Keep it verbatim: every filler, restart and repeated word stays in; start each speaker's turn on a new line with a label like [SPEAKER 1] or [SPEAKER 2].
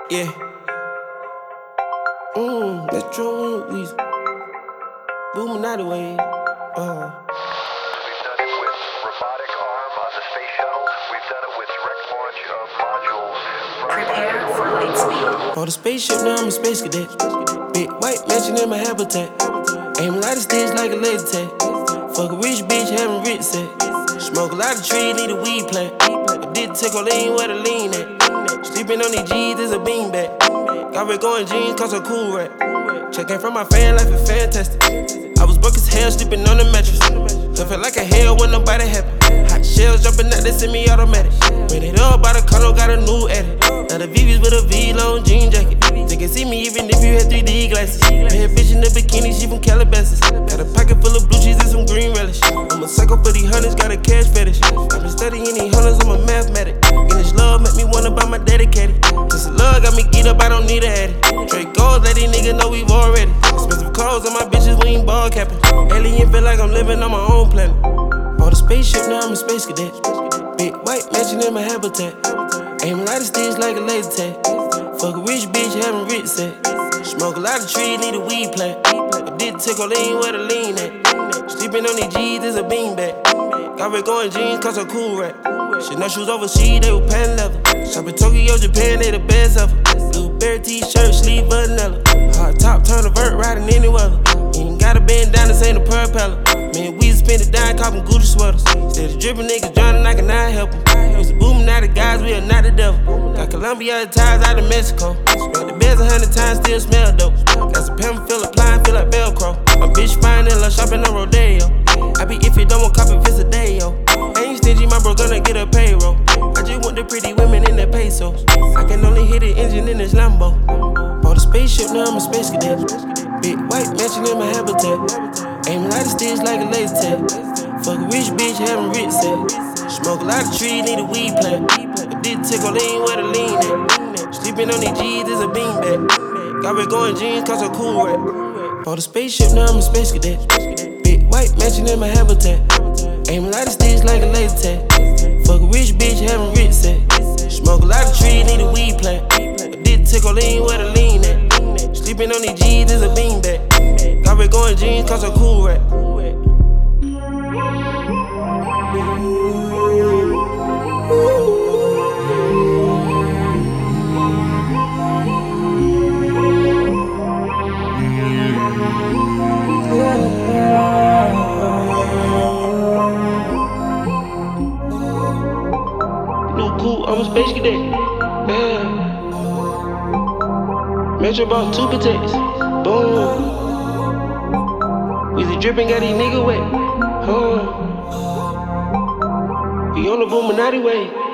[SPEAKER 1] Yeah. Mmm, Metro Weezy. Illuminati wave. Uh.
[SPEAKER 2] We've done it with robotic arm on the space shuttle. We've done it with direct launch of modules.
[SPEAKER 3] Prepare for light speed.
[SPEAKER 1] For the spaceship, now I'm a space cadet. Big white mansion in my habitat. Aim a lot of sticks like a laser tag. Fuck a rich bitch, having rich set. Smoke a lot of trees, need a weed plant. I did take a lean where the lean at. Sleeping on these G's is a beanbag. Got red going jeans, cause a cool rap. Checking from my fan life is fantastic. I was broke as hell, sleeping on the mattress. I felt like a hell when nobody happy. Hot shells jumping out, they semi-automatic. Made it up by the condo, got a new edit. Now the V V's with a V-long jean jacket. They can see me even if you had three D glasses. Bad bitch in the bikini, she from Calabasas. Got a pocket full of blue cheese and some green relish. I'm a psycho for these hundreds, got a cash fetish. I've been studying these hundreds, I'm a mathematic. And this love make me wanna buy my dedicated. Since the love got me geeked up, I don't need a addict. Straight goals, let these niggas know we've already. Expensive clothes on my bitches, we ain't ball capping. Alien feel like I'm living on my own planet. Bought a spaceship, now I'm a space cadet. Big white mansion in my habitat. Aim a lot of sticks like a laser tag. Fuck a rich bitch, having rich set. Smoke a lot of trees, need a weed plant. I did take a lean where the lean at. Sleeping on these G's is a beanbag. Got red going jeans, cause a cool rap. Shit, no shoes overseas, they were pan leather. Shop in Tokyo, Japan, they the best ever. Blueberry t-shirt, sleeve vanilla. Hard top, turn a vert, riding any weather. You ain't gotta bend down, this ain't a propeller. Man, we spend it down, copping Gucci sweaters. Instead of dripping niggas drowning, I cannot help them. Used to booming out the guys, we are not the devil. Got Colombia ties out of Mexico. Smell the beds a hundred times, still smell dope. Got some pimp, feel applying, feel like Velcro. My bitch fine and love shopping on Rodeo. I be if you don't want copy, visit a day, yo. I ain't stingy, my bro gonna get a payroll. I just want the pretty women in the pesos. I can only hit the engine in this Lambo. Bought a spaceship, now I'm a space cadet. Big white mansion in my habitat. Aim a lot of sticks like a laser tag. Fuck a rich bitch, having rich set. Smoke a lot of trees, need a weed plant. I did take a lean where the lean at. Sleeping on these G's is a beanbag. Got red going jeans, cause a cool rap. Bought a spaceship, now I'm a space cadet. Big white mansion in my habitat. Aim a lot of sticks like a laser tag. Fuck a rich bitch, having rich set. Smoke a lot of trees, need a weed plant. I did take a lean where the lean at. Sleeping on these G's is a beanbag. Got red going jeans, cause a cool rap. No cool, I'm a space cadet. Yeah. Metro bought two potatoes. Boom. Weezy dripping, got these niggas wet. Huh. We on the Illuminati way.